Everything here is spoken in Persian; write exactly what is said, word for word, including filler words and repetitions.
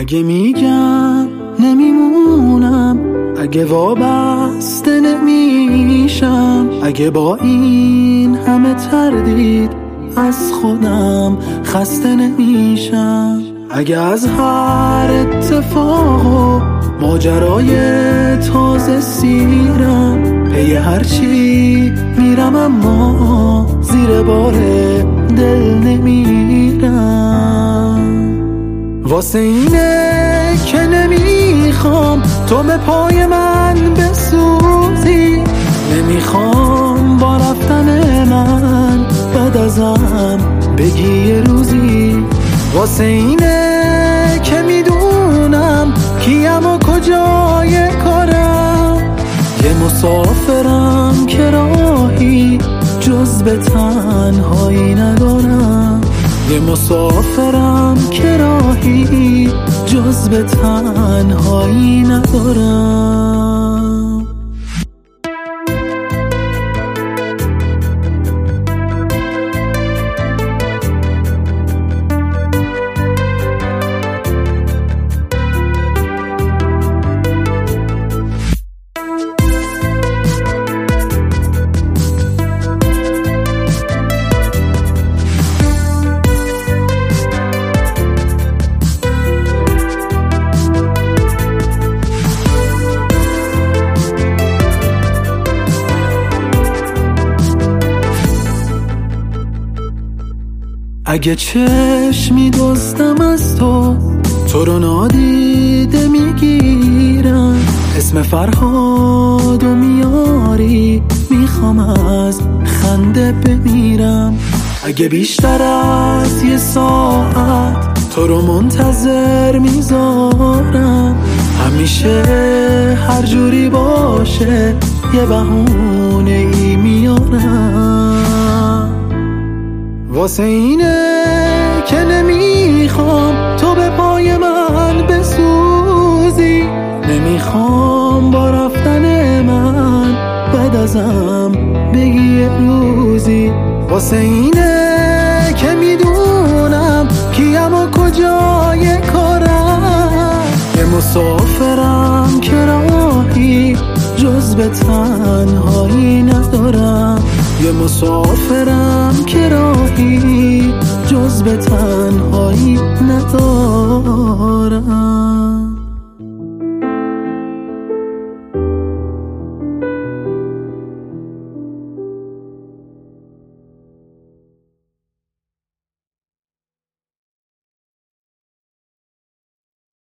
اگه میگم نمیمونم، اگه وابسته نمیشم، اگه با این همه تردید از خودم خسته نمیشم، اگه از هر اتفاق و ماجرای تازه سیرم پی هرچی میرم اما زیر بار دل نمیرم. واسه اینه که نمیخوام تو به پای من بسوزی، نمیخوام با رفتن من بعد ازم بگی یه روزی. واسه اینه که میدونم کیم و کجای کارم، یه مسافرم که راهی جز به تنهایی ندارم، یه مسافرم که راهی جز به تنهایی ندارم. اگه چشمی دزدم از تو، تو رو نادیده میگیرم، اسم فرهادو میاری میخوام از خنده بمیرم. اگه بیشتر از یه ساعت تو رو منتظر میذارم، همیشه هر جوری باشه یه بهونه ای میارم. واسه اینه که نمیخوام تو به پای من بسوزی، نمیخوام با رفتن من بعد ازم بگی یه روزی. واسه اینه که میدونم کیم و کجای کارم، یه مسافرم که راهی جز به تنهایی ندارم، یه مسافرم که راهی جز به تنهایی ندارم.